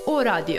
o radio.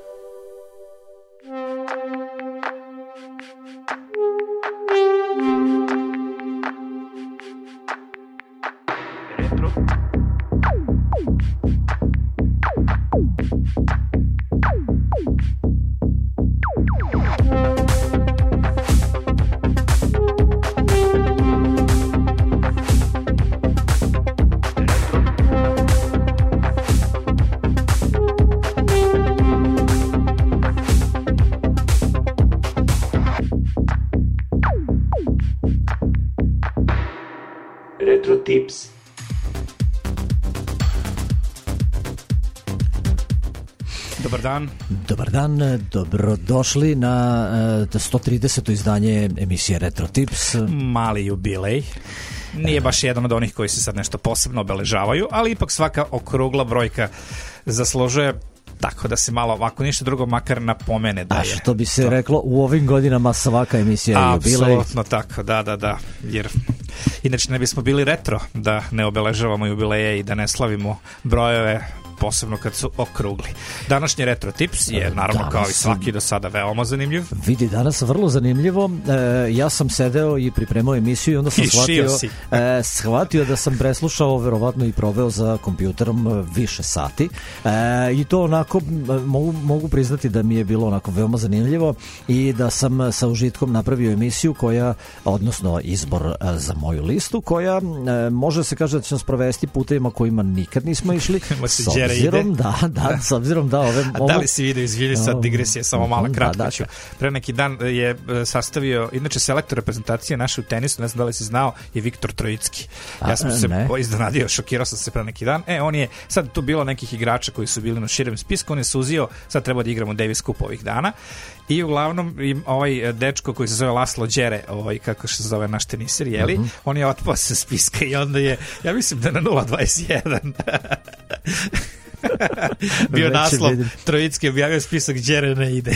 Tips. Dobar dan. Dobar dan, dobrodošli na 130. izdanje emisije Retro Tips. Mali jubilej. Nije baš jedan od onih koji se sad nešto posebno obeležavaju, ali ipak svaka okrugla brojka zaslužuje, tako da se malo, ovako ništa drugo, makar napomene da je. A što bi se reklo, u ovim godinama svaka emisija je jubilej. Apsolutno tako, da. Jer inače ne bismo bili retro da ne obeležavamo jubileje i da ne slavimo brojeve, posebno kad su okrugli. Današnji Retro Tips je naravno kao i svaki do sada veoma zanimljiv. Vidi, danas vrlo zanimljivo. Ja sam sedeo i pripremao emisiju i onda sam shvatio da sam preslušao, verovatno i proveo za kompjuterom više sati. I to onako mogu priznati da mi je bilo onako veoma zanimljivo i da sam sa užitkom napravio emisiju koja, odnosno izbor za moju listu, koja može se kaže da će nas provesti putevima kojima nikad nismo išli. S obzirom da A da li si vidio, izvini sad digresije, samo mala kratka ću. Pre neki dan je sastavio, inače selektor reprezentacije naše u tenisu, ne znam da li si znao, je Viktor Trojicki. Ja sam se iznenadio, šokirao sam se pre neki dan. On je, sad tu bilo nekih igrača koji su bili na širem spisku, on je suzio, sad treba da igramo Davis Cup ovih dana. I uglavnom ovaj dečko koji se zove Laslo Đere, kako se zove naš teniser, jeli? On je otpao sa spiska i onda je, ja mislim da na 0.21 bio naslov, Trojicki objavio spisak, Đere ne ide.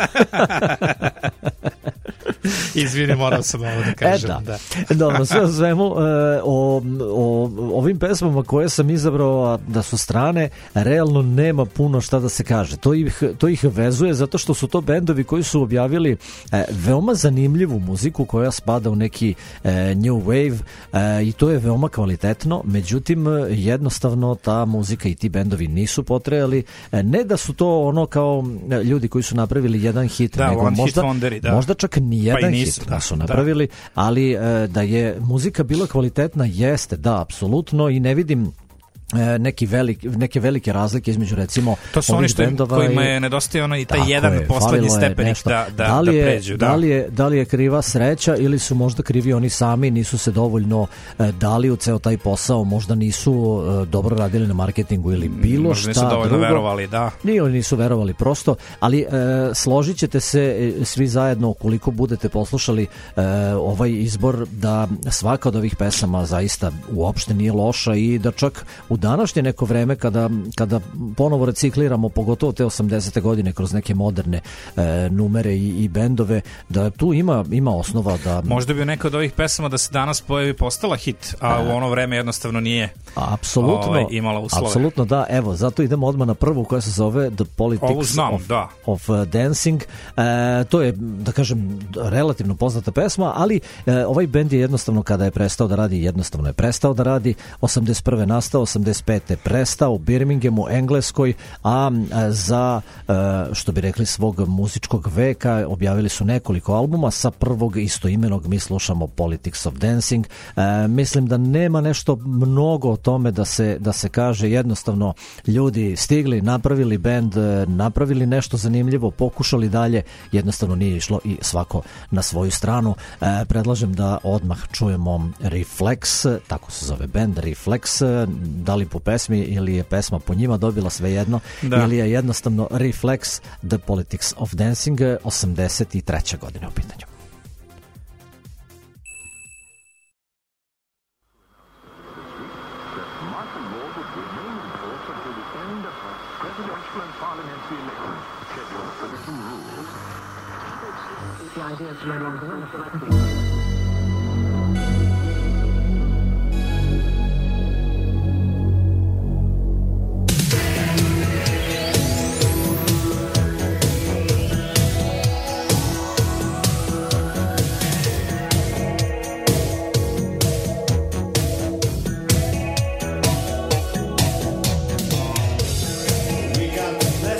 Izvini, morao sam ovo da kažem. Dobro, sve o svemu, o ovim pesmama koje sam izabrao da su strane, realno nema puno šta da se kaže. To ih vezuje zato što su to bendovi koji su objavili veoma zanimljivu muziku koja spada u neki new wave i to je veoma kvalitetno, međutim jednostavno ta muzika i ti bendovi nisu potrajali. Ne da su to ono kao ljudi koji su napravili jedan hit, nego možda čak ni jedan hit da su napravili, ali da je muzika bila kvalitetna, jeste, da, apsolutno, i ne vidim neke velike razlike između recimo to su oni kojima je nedostajao i taj jedan poslednji stepenik da pređu. Da li je kriva sreća ili su možda krivi oni sami, nisu se dovoljno dali u ceo taj posao, možda nisu dobro radili na marketingu ili bilo možda šta drugo. Možda nisu dovoljno verovali, da. Nisu verovali prosto, ali složit ćete se svi zajedno ukoliko budete poslušali ovaj izbor da svaka od ovih pesama zaista uopšte nije loša i da čak u današnje neko vreme kada ponovo recikliramo pogotovo te 80. godine kroz neke moderne numere i bendove, da tu ima osnova da... Možda bi neka od ovih pesama da se danas pojavi postala hit, a u ono vreme jednostavno nije imala uslove. Apsolutno, da. Evo, zato idemo odmah na prvu koja se zove The Politics of Dancing. To je, da kažem, relativno poznata pesma, ali ovaj bend je jednostavno kada je prestao da radi, 81. nastao, 85. prestao u Birminghamu, Engleskoj, a za, što bi rekli, svog muzičkog veka objavili su nekoliko albuma. Sa prvog istoimenog mi slušamo Politics of Dancing. Mislim da nema nešto mnogo o tome da se kaže, jednostavno ljudi stigli, napravili bend, napravili nešto zanimljivo, pokušali dalje, jednostavno nije išlo i svako na svoju stranu. Predlažem da odmah čujemo Reflex, tako se zove bend, Reflex, da li po pesmi ili je pesma po njima dobila, svejedno, ili je jednostavno Reflex, The Politics of Dancing, 83. godine u pitanju.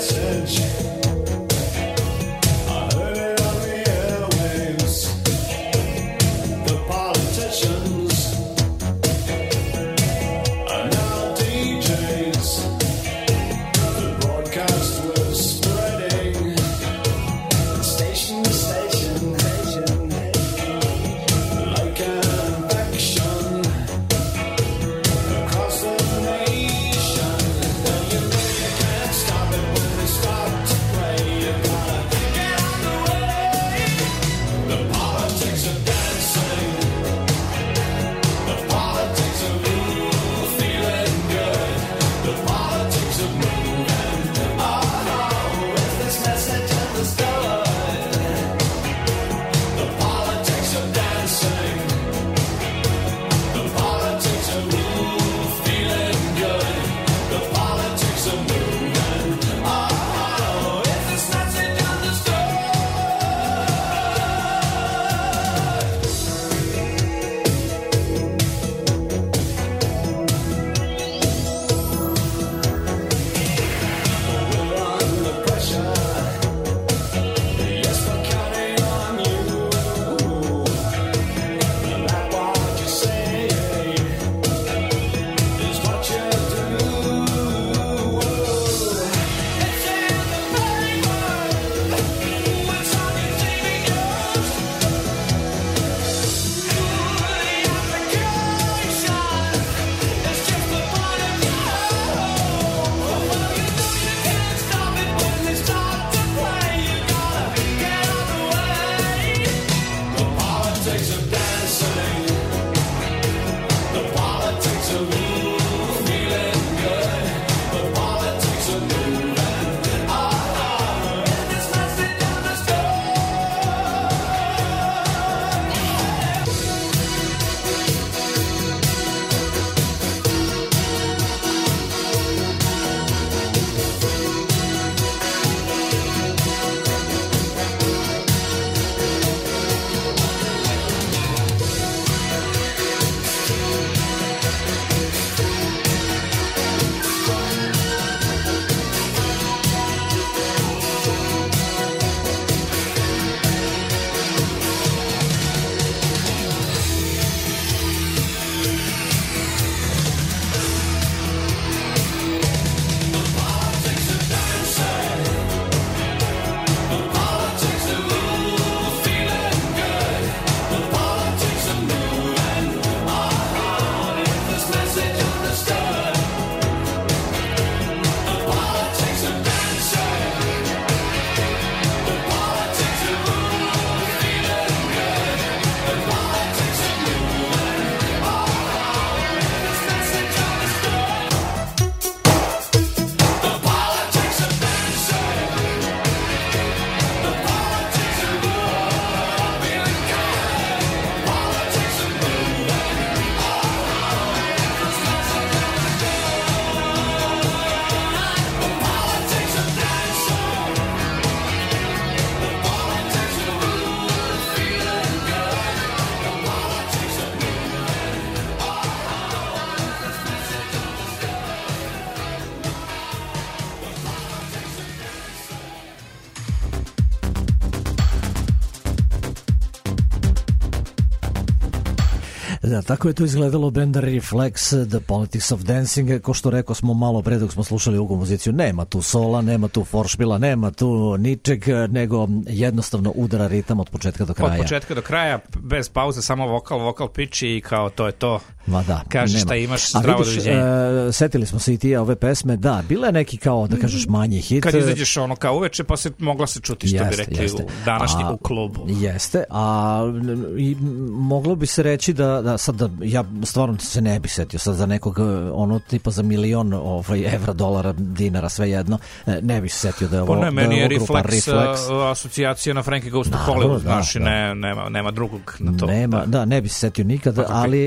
Da, tako je to izgledalo benda Reflex, The Politics of Dancing. Ko što rekao smo malo pre dok smo slušali ovu muziciju, nema tu sola, nema tu foršpila, nema tu ničeg, nego jednostavno udara ritam od početka do kraja. Od početka do kraja, bez pauze, samo vokal pitch i kao to je to. Ma da, kažeš šta imaš, zdravo doviđenje. Setili smo se i ti ove pesme, da, bila je neki kao, da kažeš, manji hit. Kad izađeš ono kao uveče, pa se mogla se čuti, što bi rekli u današnji u klubu. Jeste, a i moglo bi se reći da sad da ja stvarno se ne bi setio sad za nekog ono tipa za milion evra, dolara, dinara, sve jedno, ne bi se setio da je ovo, meni je Reflex asocijacija na Frankie Goes to Hollywood, znači nema drugog na to. Nema, da, ne bi se setio nikad,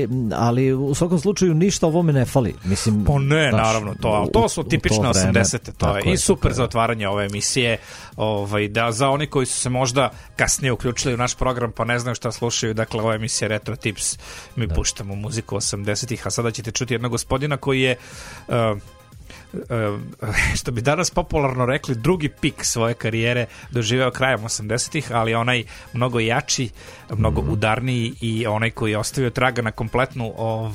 ali u svakom slučaju ništa ovome ne fali. Mislim, naravno, to su tipične 80-te, to je i super za otvaranje ove emisije, da za oni koji su se možda kasnije uključili u naš program pa ne znaju šta slušaju, dakle ova emisija Retro Tips, mi puštamo muziku 80-ih, a sada ćete čuti jednog gospodina koji je što bi danas popularno rekli, drugi pik svoje karijere doživeo krajem 80-ih, ali onaj mnogo jači, mnogo udarniji i onaj koji je ostavio traga na kompletnu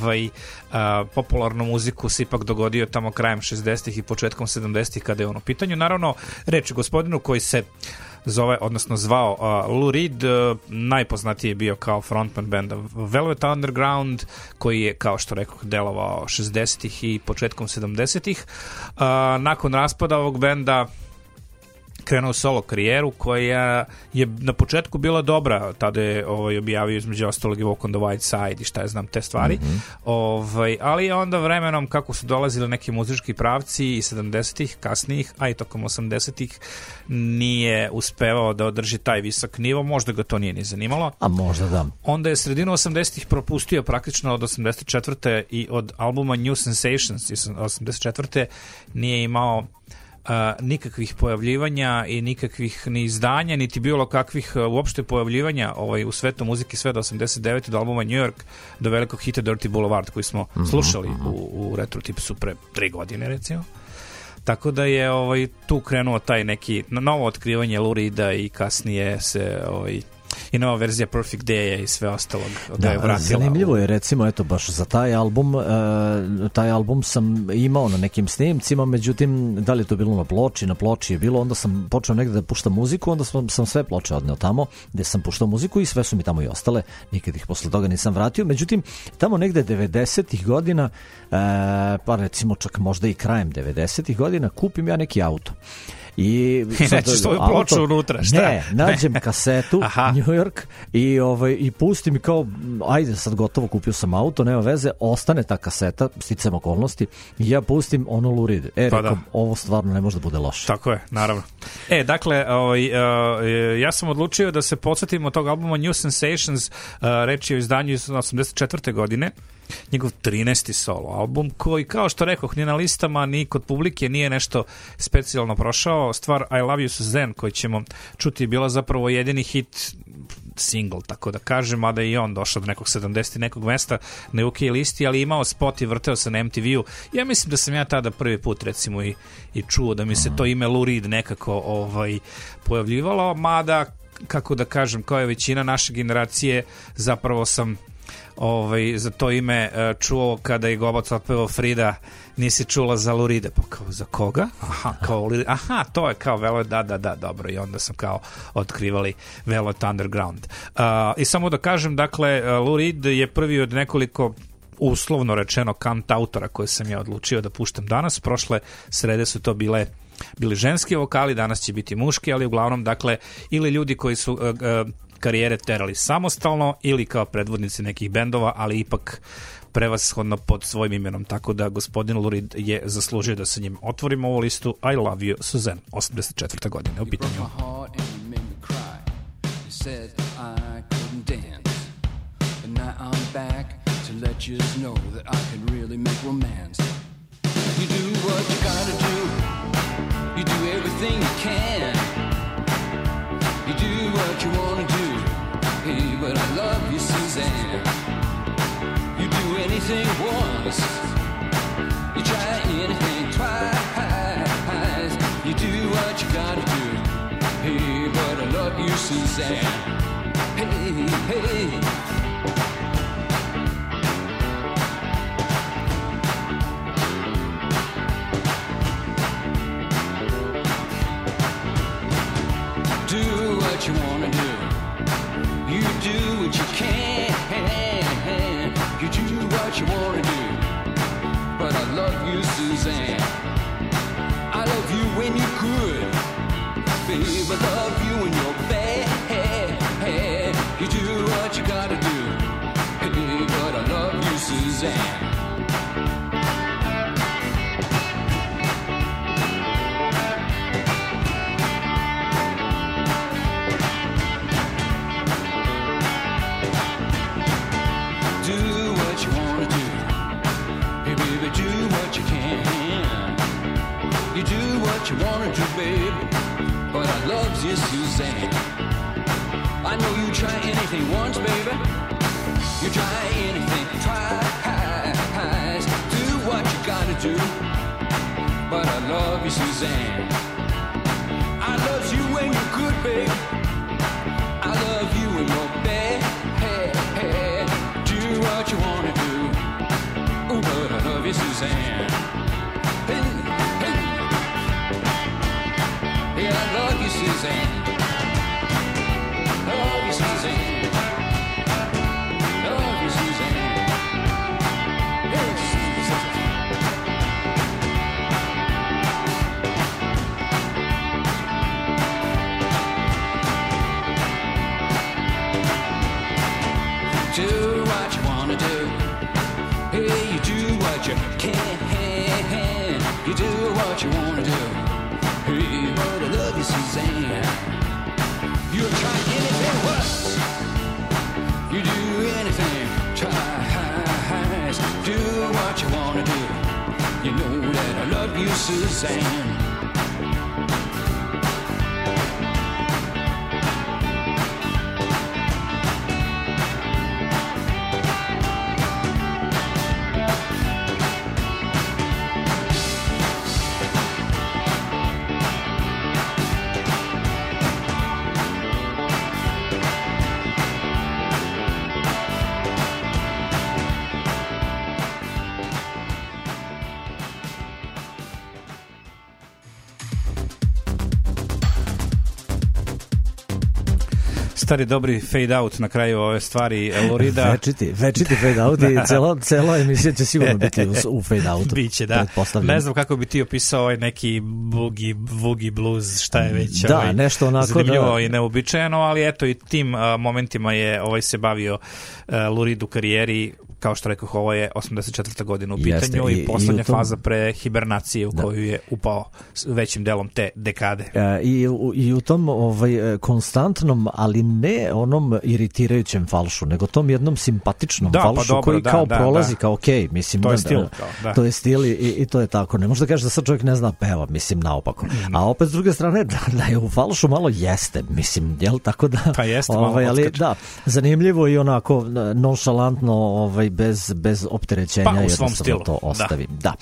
popularnu muziku se ipak dogodio tamo krajem 60-ih i početkom 70-ih kada je on u pitanju. Naravno, reč je gospodinu koji se zvao Lou Reed, najpoznatiji je bio kao frontman benda Velvet Underground, koji je, kao što rekoh, delovao 60-ih i početkom 70-ih. Nakon raspada ovog benda krenuo solo karijeru koja je na početku bila dobra, tada je objavio između ostalog i Walk on the White Side i šta je znam te stvari, ali onda vremenom kako su dolazili neki muzički pravci i 70-ih, kasnijih, a i tokom 80-ih nije uspevao da održi taj visok nivo, možda ga to nije ni zanimalo. A možda da. Onda je sredinu 80-ih propustio praktično od 84. i od albuma New Sensations iz 84. nije imao nikakvih pojavljivanja i nikakvih ni izdanja, niti bilo kakvih uopšte pojavljivanja u svetu muzike sve do 89. do albuma New York, do velikog hita Dirty Boulevard koji smo slušali u Retro Tipsu pre 3 godine recimo. Tako da je tu krenuo taj neki novo otkrivanje Lou Reeda i kasnije se i nova verzija Perfect Day i sve ostalog da je vratila. Zanimljivo je recimo eto baš za taj album sam imao na nekim snimcima, međutim da li je to bilo na ploči je bilo, onda sam počeo negde da puštam muziku, onda sam sve ploče odneo tamo gde sam puštao muziku i sve su mi tamo i ostale, nikad ih posle toga nisam vratio, međutim tamo negde 90-ih godina, pa recimo čak možda i krajem 90-ih godina kupim ja neki auto. I nećeš svoju ploču unutra, šta? Ne, nađem kasetu New York i pustim kao, ajde sad gotovo, kupio sam auto, nema veze, ostane ta kaseta, sticajem okolnosti, i ja pustim ono Lou Reed. Rekom, ovo stvarno ne može da bude loše. Tako je, naravno. Dakle, ja sam odlučio da se podsjetimo tog albuma New Sensations, reč je o izdanju iz 84. godine, njegov 13. solo album, koji, kao što rekoh, ni na listama, ni kod publike nije nešto specijalno prošao. Stvar I Love You Suzanne, koji ćemo čuti, je bila zapravo jedini hit single, tako da kažem, mada i on došao do nekog 70 nekog mesta na UK listi, ali imao spot i vrteo se na MTV-u. Ja mislim da sam ja tada prvi put recimo i čuo da mi se to ime Lou Reed nekako pojavljivalo, mada, kako da kažem, kao je većina naše generacije, zapravo sam za to ime čuo kada je Gobac otpevao Frida, nisi čula za Lou Reeda, pa kao za koga? Aha, to je kao Velvet, da, dobro, i onda sam kao otkrivali Velvet Underground. I samo da kažem, dakle, Lou Reed je prvi od nekoliko uslovno rečeno kantautora koje sam ja odlučio da puštam danas. Prošle srede su to bili ženski vokali, danas će biti muški, ali uglavnom, dakle, ili ljudi koji su karijere terali samostalno ili kao predvodnici nekih bendova, ali ipak prevashodno pod svojim imenom, tako da gospodin Lou Reed je zaslužio da sa njim otvorimo ovu listu I Love You Suzanne, 84. godine u pitanju. You do what you wanna do, hey, but I love you, Suzanne. You do anything once, you try anything twice. You do what you gotta do, hey, but I love you, Suzanne. Hey, hey. Do what you wanna do. You do what you can. You do what you wanna do. But I love you, Suzanne. I love you when you're good. Babe, I love you when you're bad. You do what you gotta do. Hey, but I love you, Suzanne. You wanted to, babe, but I love you, Suzanne. I know you try anything once, baby. You try anything twice. Do what you gotta do. but I love you, Suzanne. I love you when you're good, babe. I love you when you're bad. Do what you wanna do. Oh, but I love you, Suzanne. Hey, hey. Yeah, I love you, Suzanne. Love you, Suzanne. Love you, Suzanne. Hey, Suzanne. Do what you wanna do. Hey, you do what you can. You do what you wanna do. Hey, but I love you, Suzanne. You'll try anything worse. You do anything, try. Do what you wanna do. You know that I love you, Suzanne. Stari dobri fade out na kraju ove stvari Lurida. Večiti fade out i cela emisija će sigurno biti u fade outu. Biće, da. Ne znam kako bi ti opisao ovaj neki boogie blues, šta je već. Da, nešto onako zanimljivo i neobičajeno, ali eto i tim momentima je se bavio Lurid u karijeri. Kao što rekao, ovo je 84. godina u pitanju i poslednja faza pre hibernacije u koju je upao većim delom te dekade. I u tom konstantnom, ali ne onom iritirajućem falšu, nego tom jednom simpatičnom falšu koji kao prolazi kao okej, mislim. To je stil. To je stil i to je tako. Ne može da kaže da sad čovjek ne zna peva, mislim, naopako. A opet s druge strane, da je u falšu malo jeste, mislim, jel, tako da... Pa jeste, malo ali, da, zanimljivo i onako nonšalantno, bez opterećenja, pa, jednostavno to ostavim. Da.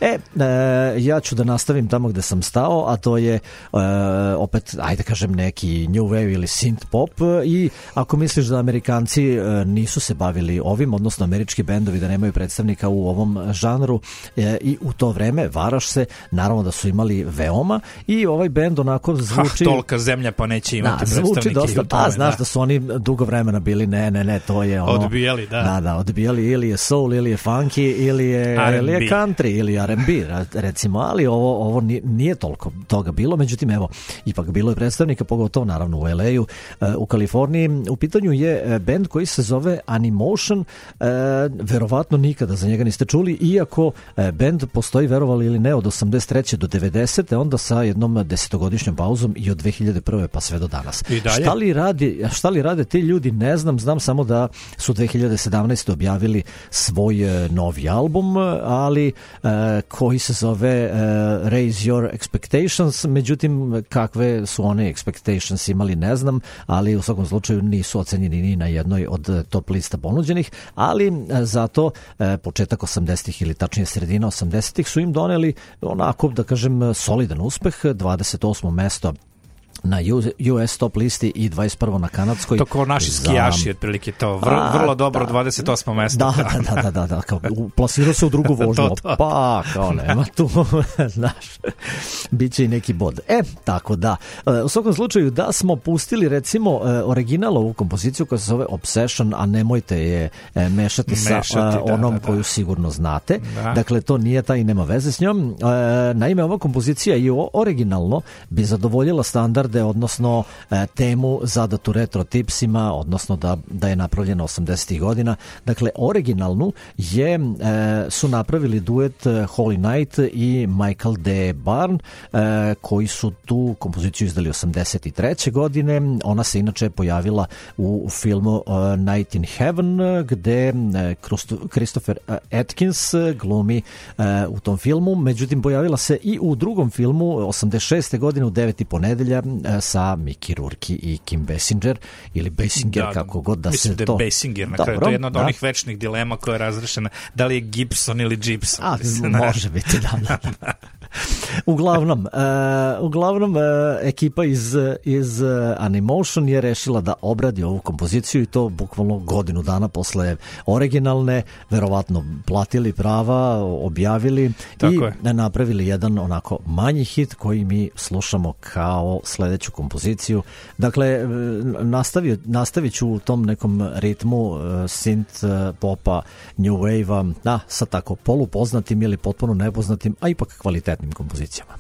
Ja ću da nastavim tamo gde sam stao, a to je opet, ajde kažem, neki new wave ili synth pop, i ako misliš da Amerikanci nisu se bavili ovim, odnosno američki bendovi da nemaju predstavnika u ovom žanru, i u to vreme varaš se, naravno da su imali veoma, i ovaj bend onako zvuči... tolika zemlja pa neće imati predstavnike. Zvuči dosta, znaš da su oni dugo vremena bili, ne, to je ono... Odbijali, da. Da, odbijali, ili je soul, ili je funky, ili je country, ili R&B, recimo, ali ovo nije toliko toga bilo, međutim, evo, ipak bilo je predstavnika, pogotovo naravno u LA-u, u Kaliforniji. U pitanju je bend koji se zove Animotion, verovatno nikada za njega niste čuli, iako bend postoji, verovali ili ne, od 83. do 90. onda sa jednom 10-godišnjom pauzom i od 2001. pa sve do danas. Šta li rade ti ljudi, ne znam samo da su 2017. objavili svoj novi album, ali koji se zove Raise Your Expectations, međutim kakve su one expectations imali ne znam, ali u svakom slučaju nisu ocenjeni ni na jednoj od top lista ponuđenih, ali zato početak 80-ih ili tačnije sredina 80-ih su im doneli onako, da kažem, solidan uspeh, 28. mesto na US top listi i 21. na kanadskoj. To kao naši skijaši, otprilike to. Vrlo dobro, 28. mesto. Da. Plasirao se u drugu vožnju. Pa, kao nema tu. Znaš, bit će i neki bod. Tako da. U svakom slučaju, da smo pustili, recimo, original ovu kompoziciju koja se zove Obsession, a nemojte je mešati sa onom koju sigurno znate. Da. Dakle, to nije ta i nema veze s njom. Naime, ova kompozicija i originalno bi zadovoljila standard, odnosno temu zadatu retro tipsima, odnosno da je napravljena 80. godina. Dakle, originalnu su napravili duet Holy Night i Michael D. Barn, koji su tu kompoziciju izdali 83. godine. Ona se inače pojavila u filmu Night in Heaven, gde Christopher Atkins glumi u tom filmu. Međutim, pojavila se i u drugom filmu 86. godine u 9. ponedelja sa Mickey Rourke i Kim Basinger, ili Basinger, kako god da se to... Mislim da je Basinger na kraju. To je jedna od onih večnih dilema koja je razrešena. Da li je Gibson ili Gibson? Može biti, da. Uglavnom ekipa iz Animotion je rešila da obradi ovu kompoziciju i to bukvalno godinu dana posle originalne, verovatno platili prava, objavili i napravili jedan onako manji hit koji mi slušamo kao sledeću kompoziciju. Dakle, nastavit ću u tom nekom ritmu synth popa, new wave-a, sa tako polupoznatim ili potpuno nepoznatim, a ipak kvalitetnim kompozicijama.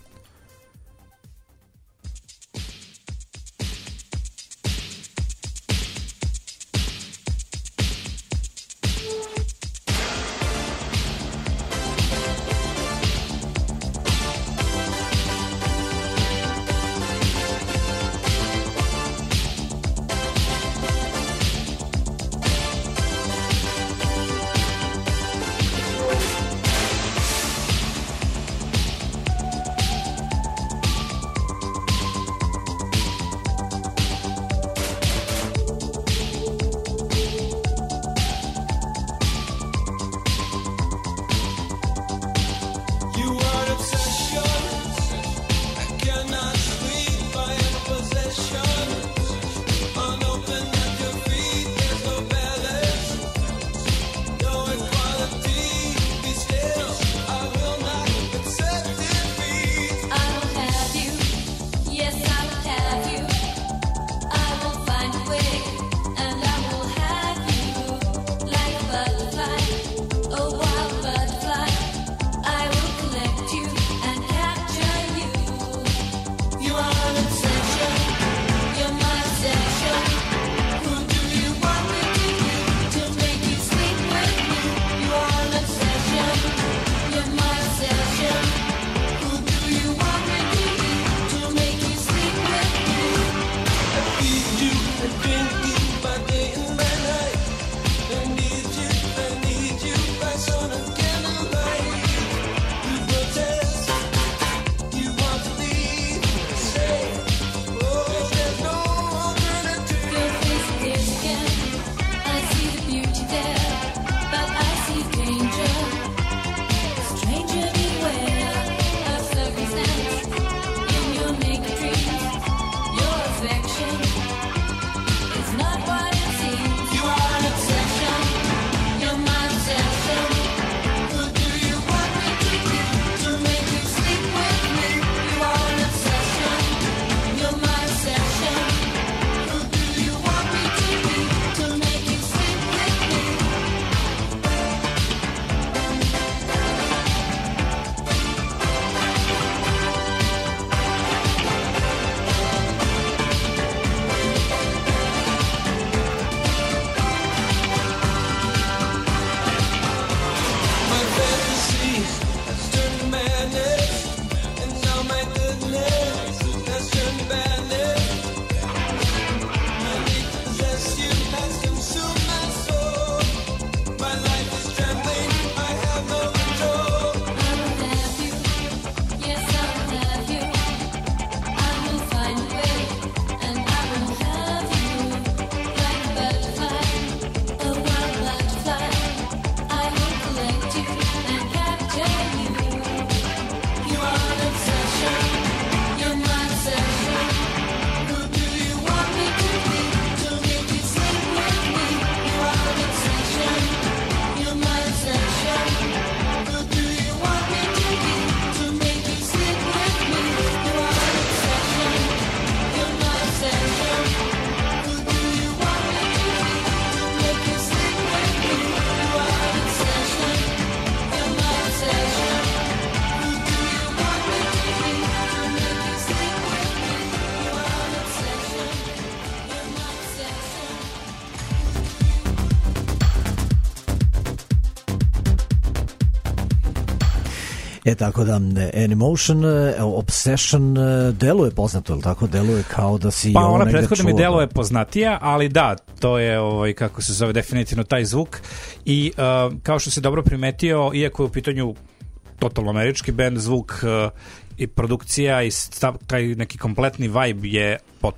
Tako da Animotion, Obsession deluje poznato, ili tako? Deluje kao da si pa ona prethodno mi deluje poznatija, ali da, to je kako se zove definitivno taj zvuk i kao što se dobro primetio, iako je u pitanju totalno američki band, zvuk i produkcija i taj neki kompletni vibe je potpuno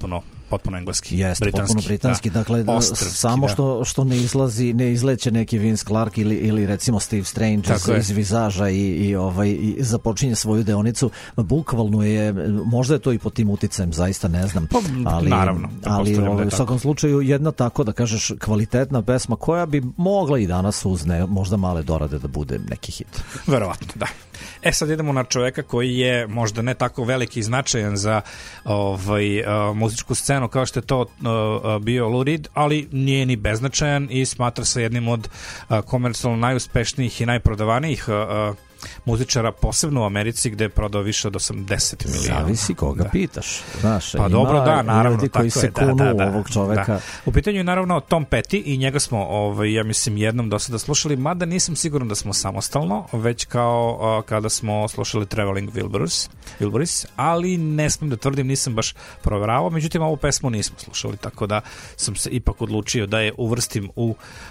potpuno engleski. Jeste, britanski, potpuno britanski. Da. Dakle, ostrvski, samo što ne izleće neki Vince Clarke ili recimo Steve Strange iz Vizaža i započinje svoju deonicu. Bukvalno je, možda je to i pod tim uticajem, zaista ne znam. Ali, naravno. Ali u svakom slučaju jedna tako da kažeš kvalitetna pesma koja bi mogla i danas uz možda male dorade da bude neki hit. Verovatno, da. Sad idemo na čoveka koji je možda ne tako veliki i značajan za muzičku scenu kao što je to bio Lou Reed, ali nije ni beznačajan i smatra se jednim od komercijalno najuspešnijih i najprodavanijih muzičara, posebno u Americi gde je prodao više od 80 miliona. Zavisi koga pitaš. Znaš, pa dobro, da, naravno. Ljudi koji se kunu ovog čoveka. Da. U pitanju je naravno Tom Petty i njega smo, ja mislim, jednom do sada slušali, mada nisam siguran da smo samostalno, već kao kada smo slušali Traveling Wilburys, ali ne smijem da tvrdim, nisam baš proveravao, međutim ovu pesmu nismo slušali, tako da sam se ipak odlučio da je uvrstim u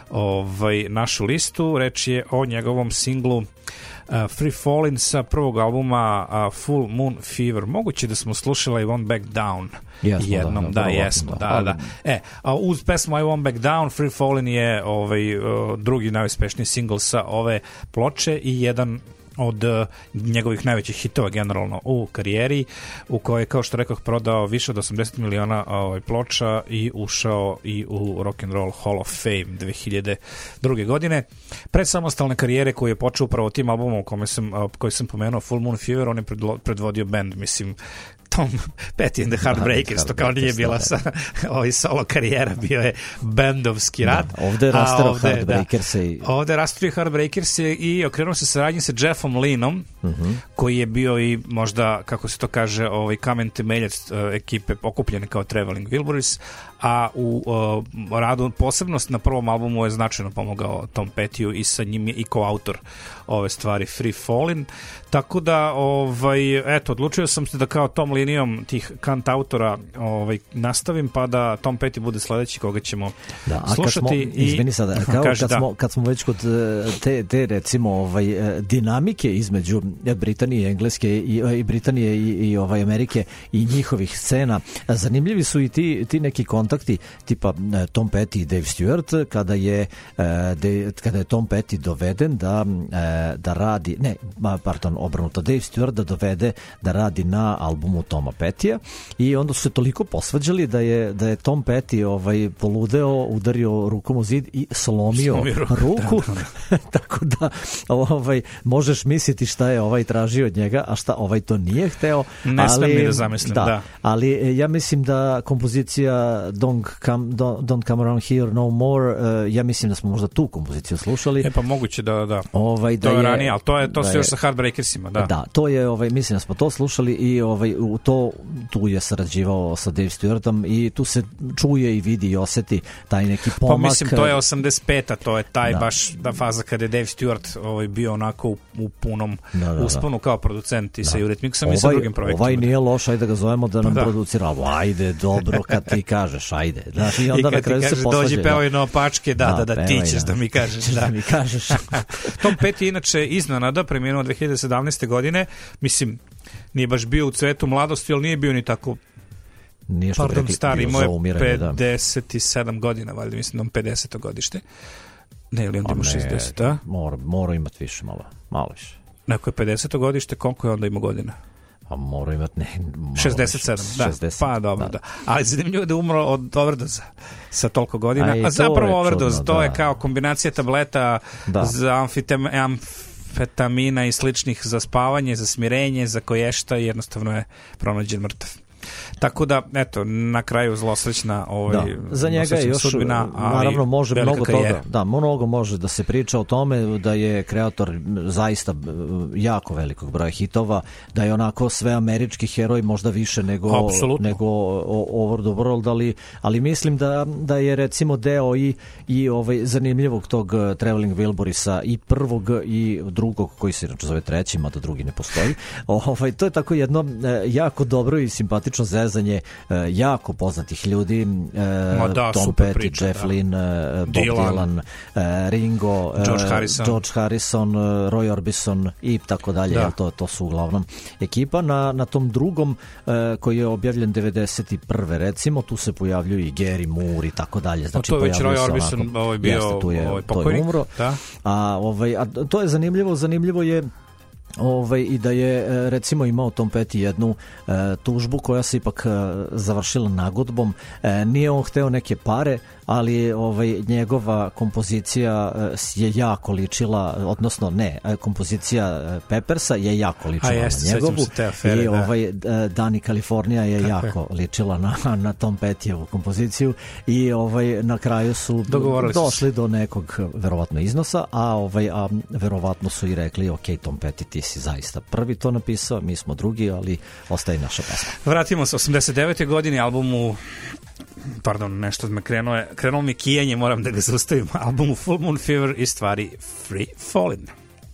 našu listu. Reč je o njegovom singlu Free Fallin' sa prvog albuma Full Moon Fever. Moguće da smo slušali I Won't Back Down jednom. Jesmo. Uz pesmu I Won't Back Down, Free Fallin' je drugi najuspešniji singl sa ove ploče i jedan od njegovih najvećih hitova generalno u karijeri, u kojoj, kao što rekoh, prodao više od 80 miliona ploča i ušao i u Rock and Roll Hall of Fame 2002. godine. Pred samostalne karijere koju je počeo upravo tim albumom koji sam pomenuo, Full Moon Fever, on je predvodio band, mislim, Tom Petty and the Heartbreakers, to kao nije bila solo karijera, bio je bendovski rad. Ovde je rasterio Heartbreakers. Ovde je rasterio Heartbreakers i okrenuo se saradnji sa Jeffom Lynnom, koji je bio i možda, kako se to kaže, kamen temeljac ekipe okupljene kao Traveling Wilburys, a u radu, posebno na prvom albumu, je značajno pomogao Tom Pettyu i sa njim je i koautor ove stvari Free Fallin'. Tako da, odlučio sam se da kao tom linijom tih kantautora nastavim, pa da Tom Petty bude sledeći koga ćemo slušati. Izmeni sada, kad smo već kod te recimo dinamike između Britanije i Engleske i Britanije i Amerike i njihovih scena, zanimljivi su i ti neki kontakti tipa Tom Petty i Dave Stewart, kada je Tom Petty doveden da radi, obrnuto, Dave Stewart da dovede da radi na albumu Toma Pettyja i onda su se toliko posvađali da je Tom Petty poludeo, udario rukom u zid i slomio ruku. Tako da možeš misliti šta je tražio od njega, a šta to nije hteo. Ne smem ni da zamislim, da. Ali ja mislim da kompozicija Don't Come Around Here No More, ja mislim da smo možda tu kompoziciju slušali. Pa moguće da. To je ranije, ali to se još sa Heartbreakersima, da. Da, to je, mislim da smo to slušali i tu je sarađivao sa Dave Stewartom i tu se čuje i vidi i oseti taj neki pomak. Pa mislim, to je 85-a, to je baš faza kada je Dave Stewart bio onako u punom usponu kao producent i sa Eurythmicsom i sa drugim projektima. Nije loš, ajde da ga zovemo da nam producira. Ajde, dobro, kad ti kažeš, ajde. Znaš, i onda na kraju se posvađa. Dođi pevaj na opačke, da ti ćeš da mi kažeš. Da mi kažeš. Tom Petty inače iznenada preminuo 2017. godine. Mislim, nije baš bio u cvetu mladosti, ali nije bio ni tako stari. Imao je 57 godina, valjda, mislim da on 50. godište. Ne, ili on ima 60, a? Mora imati više, malo više. Neko je 50. godište, koliko je onda ima godina? Pa mora imati 67, da. 60, pa dobro, da. Ali zanimljivo da je umro od overdoza sa toliko godina. A zapravo overdoz, to je kao kombinacija tableta za amfetamina i sličnih za spavanje, za smirenje, za koješta i jednostavno je pronađen mrtav. Tako da, eto, na kraju zlosrećna za njega je još sudbina, naravno može mnogo toga. Da, mnogo može da se priča o tome da je kreator zaista jako velikog broja hitova, da je onako sve američki heroj, možda više nego Over the World, ali mislim da je recimo deo i zanimljivog tog Traveling Wilburysa i prvog i drugog, koji se inače zove treći, mada drugi ne postoji. To je tako jedno jako dobro i simpatično zezanje zezanje jako poznatih ljudi, Tom Petty, Jeff Lynne, Bob Dylan, Ringo, George Harrison, Roy Orbison i tako dalje. To su uglavnom ekipa. Na tom drugom koji je objavljen 91. recimo, tu se pojavljuju i Gary Moore i tako dalje. Znači, to je već Roy Orbison bio pokojnik. Umro. Da. A to je zanimljivo je i da je recimo imao Tom Petty jednu tužbu koja se ipak završila nagodbom. Nije on hteo neke pare, ali njegova kompozicija je jako ličila, odnosno ne, kompozicija Peppersa je jako ličila na njegovu i Dani Kalifornija je jako ličila na Tom Petty-evu kompoziciju i na kraju su došli do nekog verovatno iznosa, a verovatno su i rekli ok, Tom Petty, ti si zaista prvi to napisao, mi smo drugi, ali ostaje naša pesma. Vratimo se 89. godini, albumu nešto me krenulo mi kijanje, moram da ga zaustavim, albumu Full Moon Fever i stvari Free Fallin'.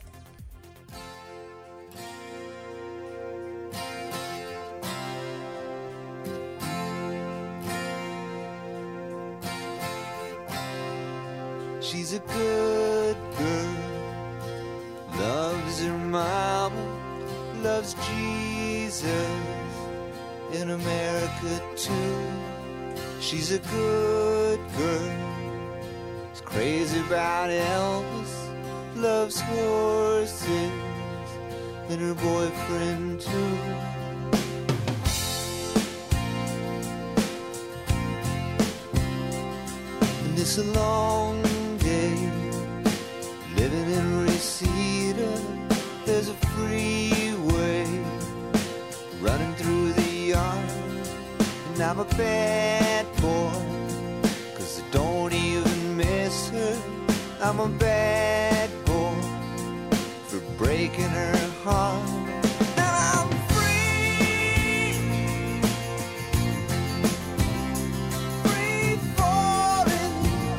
She's a good girl, loves her mama, loves Jesus in America too. She's a good girl, is crazy about Elvis, loves horses and her boyfriend too. And it's a long day living in Reseda. There's a freeway running through the yard, and I'm a bad boy, 'cause I don't even miss her. I'm a bad boy for breaking her heart. Now I'm free, free falling.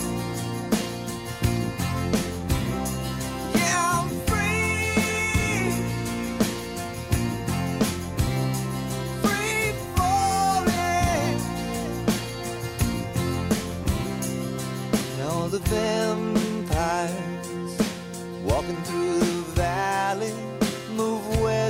Yeah, I'm free, free falling. All the vampires walking through the valley move away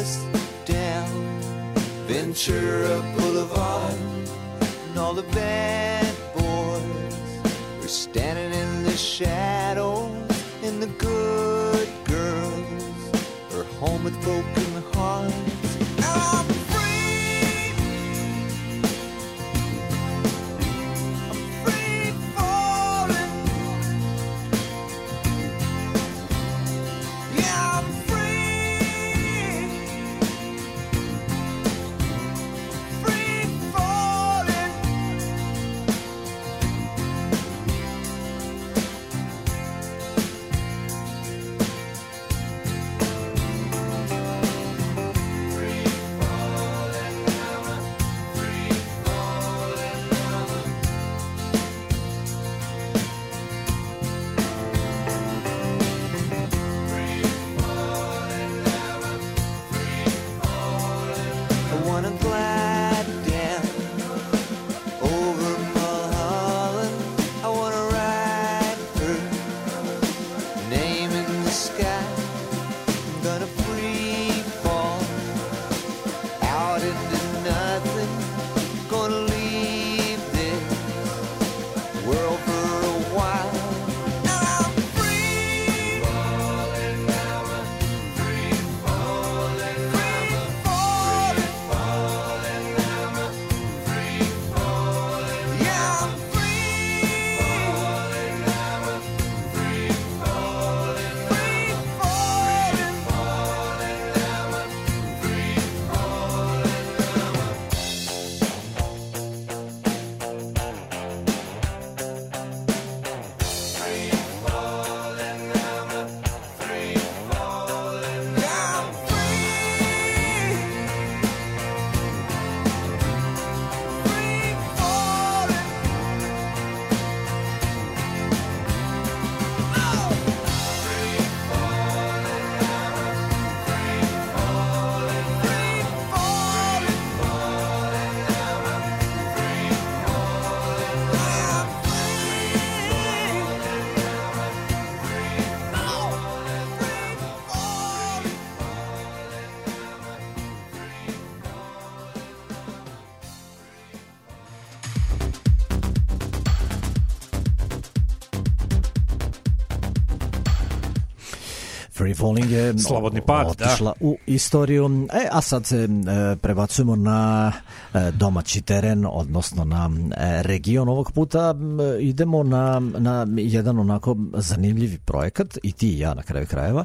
Free Falling je slobodni pad, otišla u istoriju. A sad se prebacujemo na domaći teren, odnosno na region. Ovog puta idemo na jedan onako zanimljivi projekat, i ti i ja na kraju krajeva.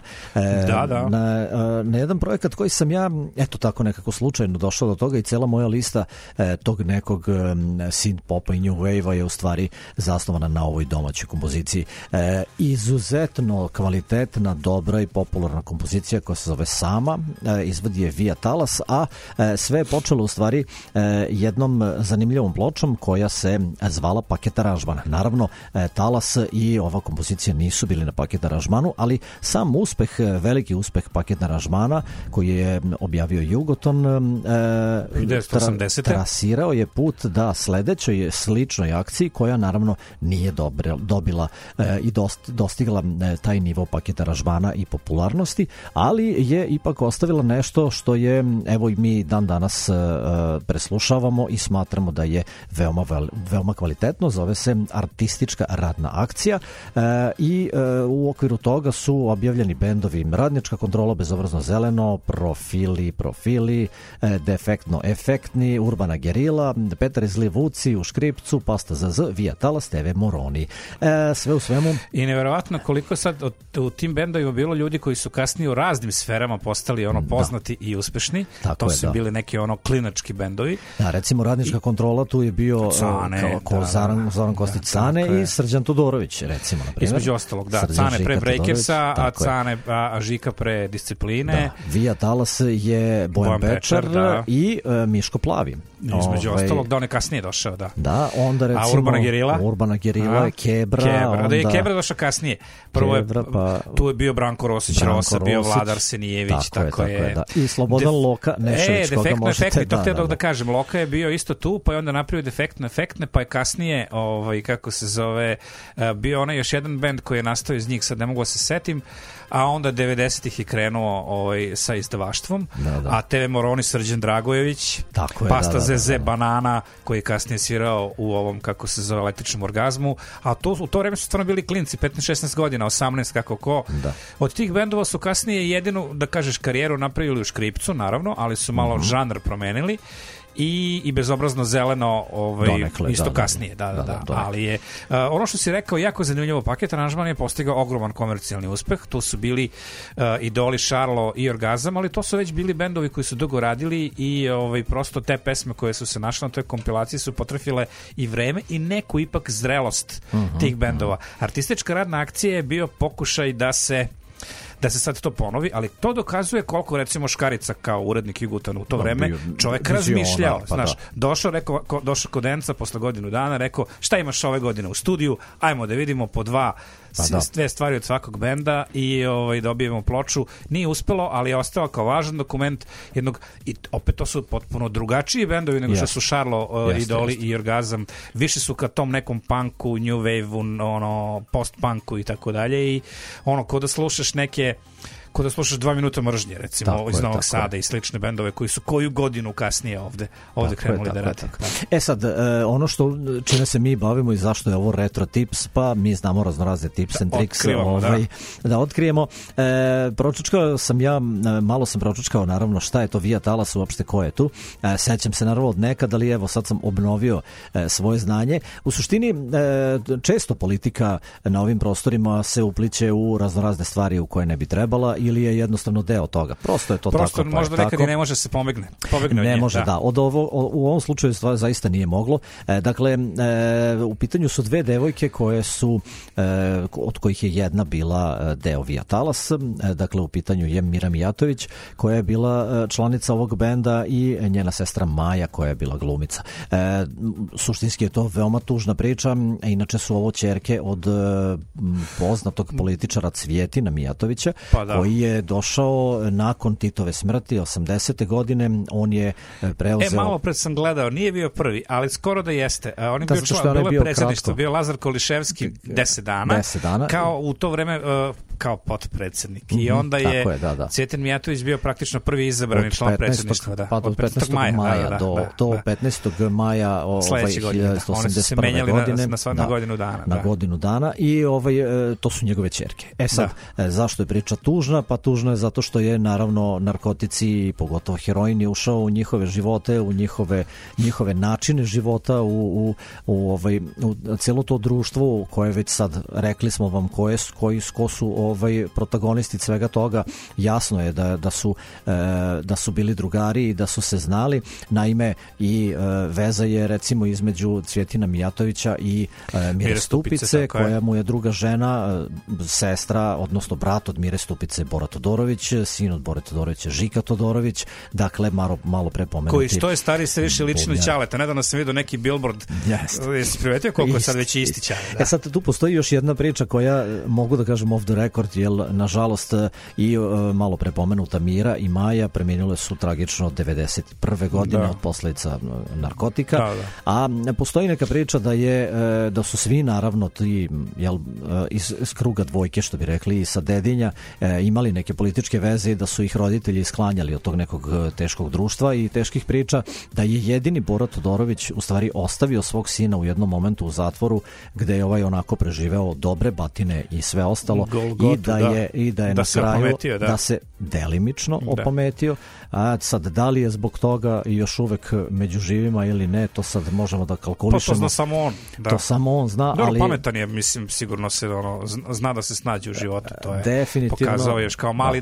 Na jedan projekat koji sam ja, eto tako nekako slučajno došao do toga, i cela moja lista tog nekog synth popa i new wave-a je u stvari zasnovana na ovoj domaćoj kompoziciji. Izuzetno kvalitetna, dobra i popularna kompozicija koja se zove Sama, izvodi je Via Talas, a sve je počelo u stvari jednom zanimljivom pločom koja se zvala Paket aranžman. Naravno, Talas i ova kompozicija nisu bili na Paket aranžmanu, ali sam uspeh, veliki uspeh Paket aranžmana koji je objavio Jugoton, 1980. Trasirao je put da sledećoj sličnoj akciji, koja naravno nije dobila i dostigla taj nivo Paket aranžmana i popularnosti, ali je ipak ostavila nešto što je, evo i mi dan danas preslušavamo i smatramo da je veoma kvalitetno. Zove se Artistička radna akcija, i u okviru toga su objavljeni bendovi Radnička kontrola, Bezobrazno zeleno, Profili, Defektno efektni, Urbana gerila, Petar i zli vuci u škripcu, Pasta ZZ, Via Talas, TV Moroni. Sve u svemu. I neverovatno koliko sad u tim bendovima bilo ljudi koji su kasnije u raznim sferama postali poznati i uspešni. To su bili neki klinački bendovi. Da, recimo Radnička kontrola, tu je bio Zoran Kostić Cane i Srđan Todorović, recimo, na primjer. Između ostalog, da. Cane pre Breakersa, a Žika pre Discipline. Da. Via Talas je Bojan Pečar i Miško Plavi. Između ostalog, da on je kasnije došao, da. Da, onda recimo... A Urbana gerila, Kebra. Da je Kebra došao kasnije. Prvo je, tu je bio Branko Rosić, bio Vladar Senijević, tako je. Da. I Slobodan Loka Nešović, koga možete... To htio da kažem, Loka je bio isto tu, pa je onda napravio Defektno efektne, pa je kasnije, kako se zove, bio onaj još jedan bend koji je nastao iz njih, sad ne mogu da se setim, a onda 90-ih je krenuo sa izdavaštvom, a TV Moroni Srđan Dragojević, Pasta ZZ Banana, koji je kasnije svirao u ovom, kako se zove, Električnom orgazmu, a u to vreme su stvarno bili klinci, 15-16 godina, 18 kako ko. Od tih bendova su kasnije jedinu, da kažeš, karijeru napravili u škripcu, naravno, ali su malo žanr promenili. I Bezobrazno zeleno isto kasnije, da. Ali je ono što si rekao, jako zanimljivo, Paket aranžman je postigao ogroman komercijalni uspeh. Tu su bili idoli Šarlo i Orgazam, ali to su već bili bendovi koji su dugo radili i prosto te pesme koje su se našle na toj kompilaciji su potrefile i vreme i neku ipak zrelost tih bendova. Artistička radna akcija je bio pokušaj da se sad to ponovi, ali to dokazuje koliko, recimo, Škarica kao urednik Jugotona u to vreme čovjek razmišljao, znaš, došao kod Enca posle godinu dana, rekao šta imaš ove godine u studiju, ajmo da vidimo po dve stvari od svakog benda i dobijemo ploču. Nije uspelo, ali je ostao kao važan dokument jednog, i opet to su potpuno drugačiji bendovi nego što su Šarlo, Idoli i Orgazam. Više su ka tom nekom punku, new wave-u, post-punku i tako dalje, i ko da slušaš ko da slušaš 2 minuta mržnje, recimo, iz Novog Sada i slične bendove koji su koju godinu kasnije ovde krenuli da rade. Sad, ono čime se mi bavimo i zašto je ovo retro tips, pa mi znamo raznorazne tips and tricks da otkrijemo. Pročučkao sam malo sam pročučkao naravno šta je to Via Talas, uopšte ko je tu. Sećam se naravno od nekad, ali evo sad sam obnovio svoje znanje. U suštini, često politika na ovim prostorima se upliće u raznorazne stvari u koje ne bi trebala, ili je jednostavno deo toga. Prosto je to tako. Prosto možda nekad i ne može se pobegne ne može, da. U ovom slučaju stvar zaista nije moglo. Dakle, u pitanju su dve devojke koje su, od kojih je jedna bila deo Via Talas. Dakle, u pitanju je Mira Mijatović, koja je bila članica ovog benda, i njena sestra Maja, koja je bila glumica. Suštinski je to veoma tužna priča. Inače su ovo ćerke od poznatog političara Cvjetina Mijatovića, koji je došao nakon Titove smrti 80. godine. On je preuzeo... malo pred sam gledao, nije bio prvi, ali skoro da jeste. On je bilo je predsjedništvo, bio Lazar Koliševski 10 dana. Kao u to vreme kao potpredsjednik. I onda je Cvijetan Mijatović bio praktično prvi izabrani član predsjedništva. Pa do 15. maja, do 15. maja sledeće godine. Oni su se menjali na godinu dana. Na godinu dana i to su njegove ćerke. Sad, zašto je priča tužna? Pa tužna je zato što je naravno narkotici, pogotovo heroin, je ušao u njihove živote, u njihove načine života, u cijelo to društvo koje već sad rekli smo vam ko su protagonisti svega toga. Jasno je da su bili drugari i da su se znali. Naime, i veza je recimo između Cvjetina Mijatovića i Mire Stupice, koja mu je druga žena, sestra, odnosno brat od Mire Stupice, Bora Todorović, sin od Bore Todorovića, Žika Todorović, dakle malo pre pomenuti. Koji što je stari se više lično Ćaleta. Nedavno sam vidio neki billboard. Jesi primetio koliko sad već isti Ćale? Sad tu postoji još jedna priča koja, mogu da kažem off the record, jer nažalost i malo pre pomenuta Mira i Maja preminule su tragično 91. godine od posljedica narkotika. A postoji neka priča da su svi naravno ti iz kruga dvojke, što bi rekli, i sa Dedinja imali neke političke veze i da su ih roditelji sklanjali od tog nekog teškog društva i teških priča, da je jedini Bora Todorović u stvari ostavio svog sina u jednom momentu u zatvoru, gde je onako preživeo dobre batine i sve ostalo. I da je na kraju da se delimično opametio. A sad, da li je zbog toga još uvek među živima ili ne, to sad možemo da kalkulišemo. To zna samo on. To samo on zna, ali pametan je, mislim, sigurno se zna da se snađe u životu. To je definitivno pokazao još kao mali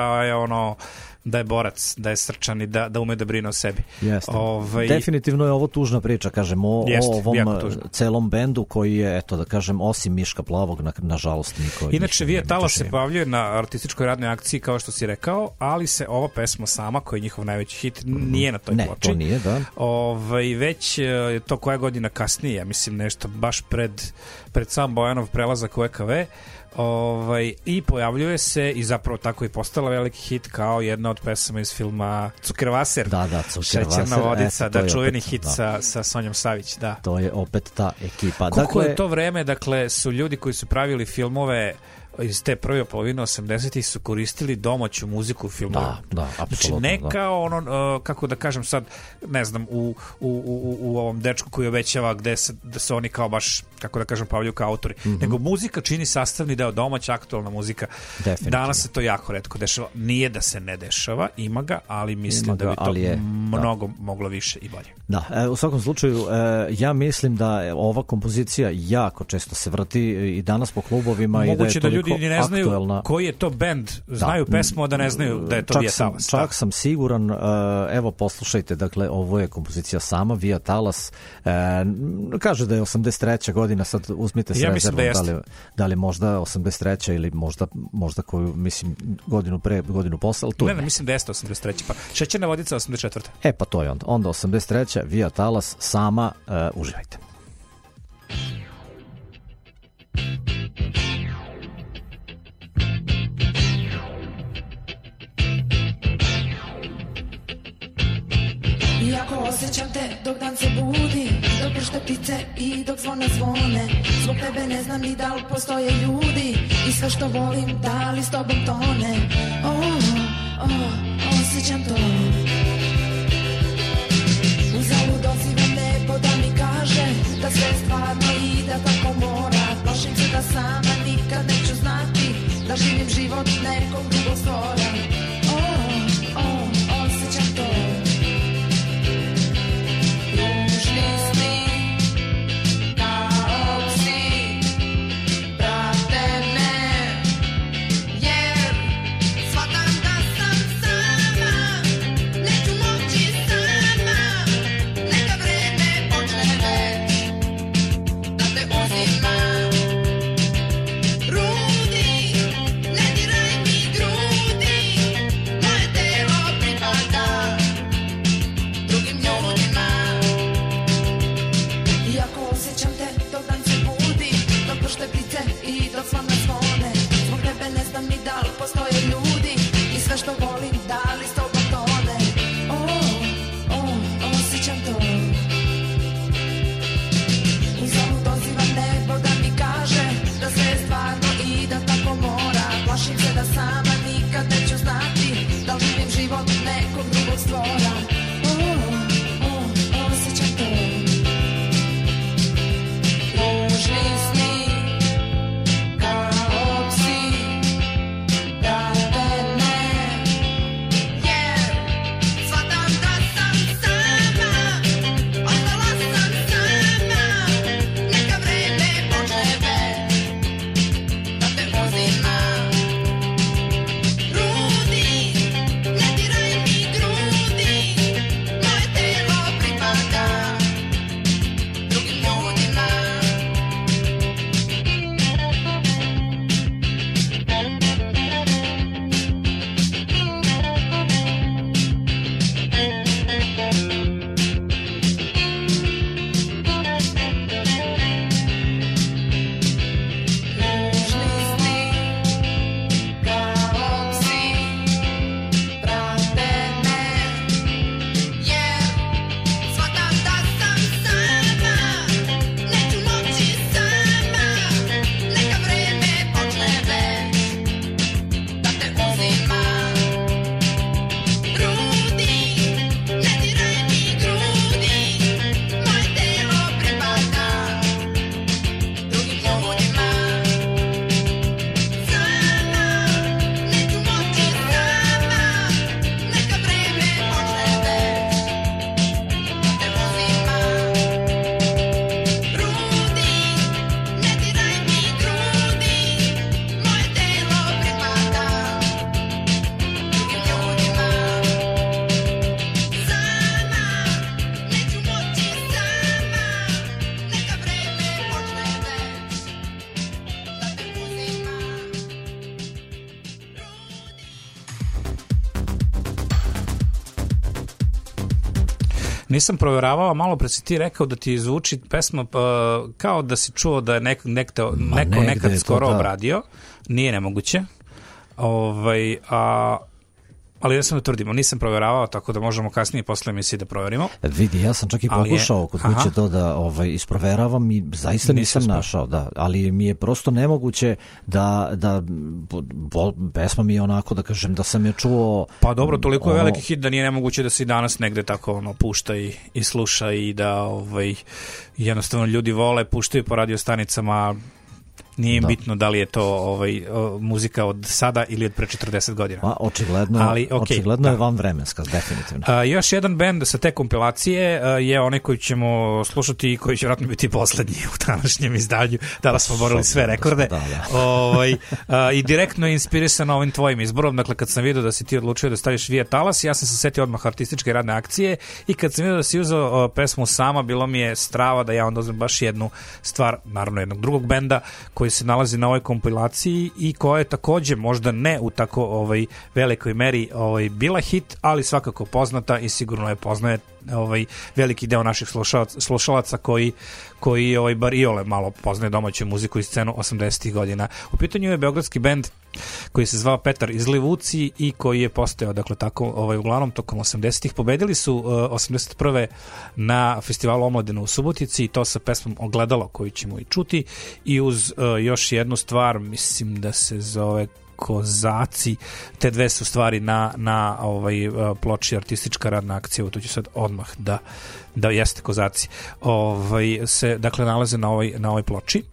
da je borac, da je srčan i da ume da brine o sebi. Definitivno je ovo tužna priča, kažem, o ovom celom bendu koji je, eto da kažem, osim Miška Plavog, nažalost niko. Inače, Vija Talas se pojavljuje na artističkoj radnoj akciji, kao što si rekao, ali se ova pesma sama, koji je njihov najveći hit, nije na toj ploči. Ne, to nije, da. Već je to koja godina kasnije, ja mislim nešto baš pred sam Bojanov prelazak u EKV, i pojavljuje se i zapravo tako i postala veliki hit kao jedna od pesama iz filma Cukervaser. Šećerna vodica, čuveni hit sa Sonjom Savić. To je opet ta ekipa. Koliko je to vreme, dakle, su ljudi koji su pravili filmove iz te prve polovine 80-ih su koristili domaću muziku u filmu. Znači, ne kao kako da kažem sad, ne znam, u ovom dečku koji obećava da se oni kao baš, kako da kažem, pavljuju kao autori. Nego muzika čini sastavni deo, domaća aktualna muzika. Danas se to jako retko dešava. Nije da se ne dešava, ima ga, ali mislim da bi to mnogo moglo više i bolje. Da, u svakom slučaju, ja mislim da ova kompozicija jako često se vrti i danas po klubovima. Moguće da ljudi ne znaju koji je to bend, znaju pesmu, a da ne znaju da je to Vija Talas. Čak sam siguran, evo poslušajte, dakle, ovo je kompozicija sama, Vija Talas, kaže da je 83. godina, sad uzmite se rezervom, da li možda 83. ili možda koju, mislim, godinu pre, godinu posle, ali tu ne, mislim da jeste 83. Pa Šećerna vodica 84. Pa to je onda 83. Vija Talas sama, uživajte. Iako osjećam te dok dan se budi, dok pršte ptice i dok zvona zvone, zbog tebe ne znam ni da li postoje ljudi i sve što volim da li s tobom tone. Osjećam to. Uzalud dozivam nebo da mi kaže da sve stvarno i da tako mora. Plašim se da sama nikad neću znati da živim život nekog drugog stvora. Osjećam to. Rudi, ne diraj mi grudi. Nisam provjeravao, malo pre si ti rekao da ti zvuči pesma kao da si čuo da je neko nekad skoro obradio. Nije nemoguće. Ali ja sam da tvrdimo, nisam provjeravao, tako da možemo kasnije posle emisije da provjerimo. Vidi, ja sam čak i pokušao kod kuće to da isproveravam i zaista nisam našao, da, ali mi je prosto nemoguće da pesma mi je onako, da kažem, da sam je čuo... Pa dobro, toliko je veliki hit da nije nemoguće da se i danas negde tako pušta i sluša i da jednostavno ljudi vole, puštaju po radio stanicama. Nije im bitno da li je to muzika od sada ili od pre 40 godina. Očigledno je vanvremenska, definitivno. Još jedan bend sa te kompilacije je onaj koji ćemo slušati i koji će vjerojatno biti poslednji u današnjem izdanju. Danas smo borili sve rekorde. I direktno je inspirisan ovim tvojim izborom. Dakle, kad sam vidio da si ti odlučio da staviš Via Talas, ja sam se setio odmah artističke radne akcije i kad sam vidio da si uzeo pesmu Sama, bilo mi je strava da ja onda uzmem baš jednu stvar, naravno jednog drugog benda koji se nalazi na ovoj kompilaciji i koja je takođe možda ne u tako velikoj meri bila hit, ali svakako poznata i sigurno je poznaje veliki deo naših slušalaca koji bar iole malo poznaje domaću muziku i scenu 80-ih godina. U pitanju je beogradski bend koji se zvao Petar Izlivuci i koji je postojao, dakle tako, uglavnom tokom 80-ih. Pobedili su 81. na festivalu Omladina u Subotici i to sa pesmom Ogledalo koju ćemo i čuti i uz još jednu stvar, mislim da se zove Kozaci, te dve su stvari na ploči artistička radna akcija, to ću sad odmah da jeste Kozaci, se dakle nalaze na ovoj ploči.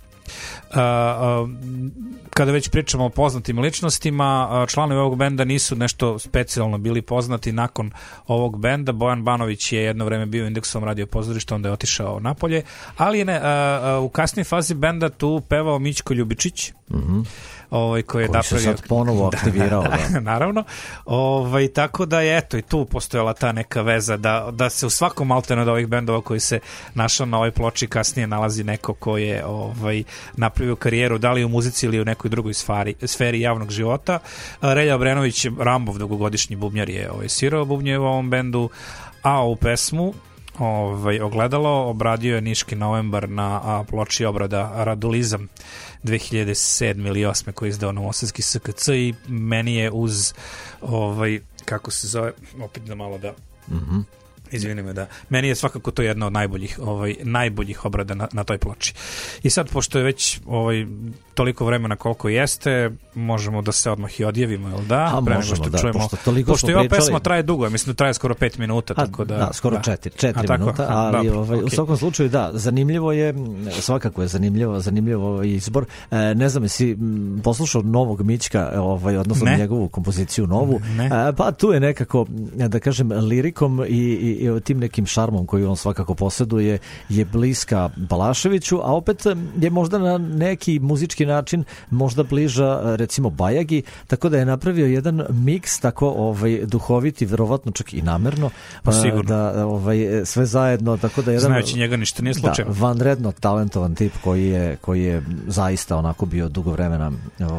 Kada već pričamo o poznatim ličnostima, članovi ovog benda nisu nešto specijalno bili poznati nakon ovog benda. Bojan Banović je jedno vreme bio Indeksom radio pozorišta, onda je otišao napolje, ali je u kasnijoj fazi benda tu pevao Mićko Ljubičić, koji se sad ponovo aktivirao. Naravno. Tako da je i tu postojala ta neka veza da se u svakom maltenu od ovih bendova koji se našao na ovoj ploči kasnije nalazi neko ko je napravio karijeru, da li u muzici ili u nekoj drugoj sferi javnog života. Relja Obrenović, Rambov dugogodišnji bubnjar, je svirao bubnje u ovom bendu, a ovu pesmu Ogledalo obradio je Niški Novembar na ploči obrada Radulizam 2007. ili 2008. koji je izdao Novosadski SKC i meni je uz kako se zove, opet da malo da izvini me, da meni je svakako to jedna od najboljih obrada na toj ploči. I sad, pošto je već toliko vremena koliko jeste, možemo da se odmah i odjavimo, jel da? Možemo, da, čujemo, pošto je ova pesma traje dugo, ja mislim da traje skoro 5 minuta, tako da... Da, skoro 4 minuta, ali u svakom slučaju, da, zanimljivo je, svakako je zanimljivo izbor. Ne znam, jesi poslušao novog Mićka, odnosno njegovu kompoziciju novu, pa tu je nekako, da kažem, lirikom i tim nekim šarmom koji on svakako posjeduje je bliska Balaševiću, a opet je možda na neki muzički način možda bliža recimo Bajagi, tako da je napravio jedan miks tako duhoviti, verovatno čak i namerno, da sve zajedno, tako da jedan, znajući njega ništa nije slučajno. Da, vanredno talentovan tip koji je zaista onako bio dugo vremena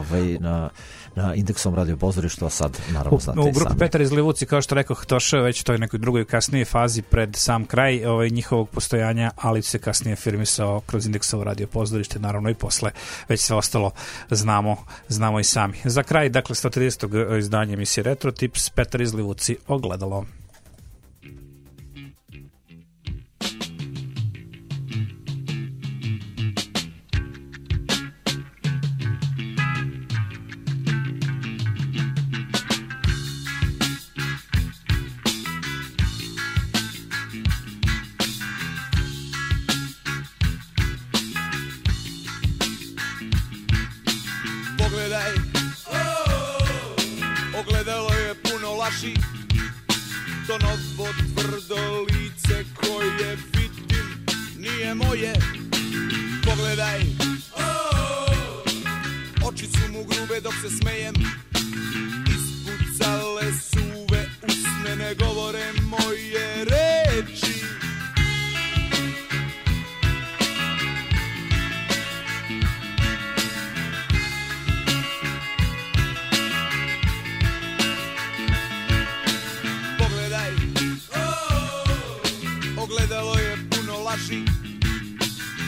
na Indeksom radio pozorištu, a sad naravno znate i sami. U grupu Petar Izlivuci, kao što rekoh, došao već to je nekoj drugoj kasnije fazi pred sam kraj njihovog postojanja, ali se kasnije firmisao kroz Indeksovo radio pozorište, naravno i posle već sve ostalo znamo i sami. Za kraj, dakle, 130. izdanje emisije Retro Tips, Petar Izlivuci, Ogledalo. To novo tvrdo lice koje vidim nije moje. Pogledaj, oči su mu grube dok se smejem, ispucale suve usne, ne govore moje reči.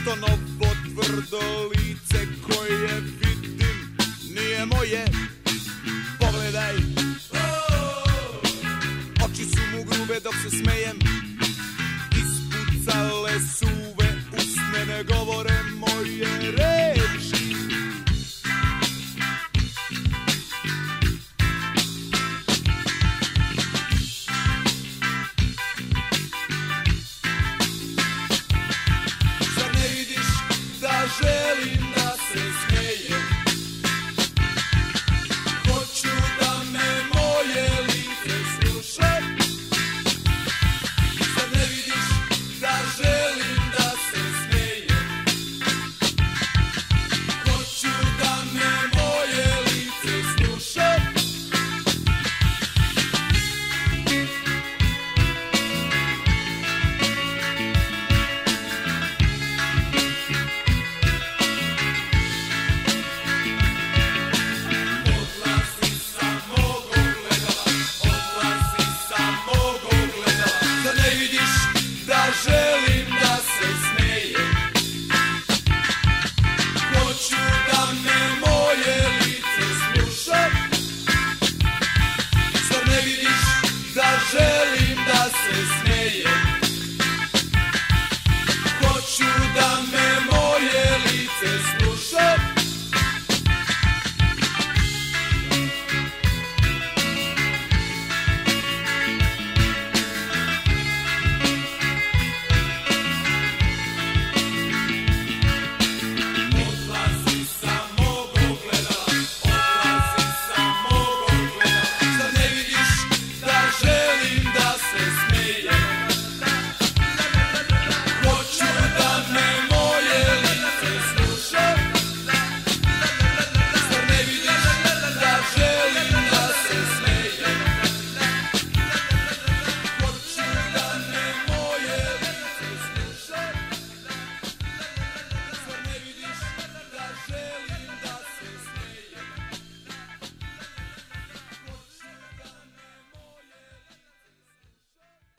To novo tvrdo lice koje vidim nije moje. Pogledaj, oči su mu grube dok se smejem. Ispucale su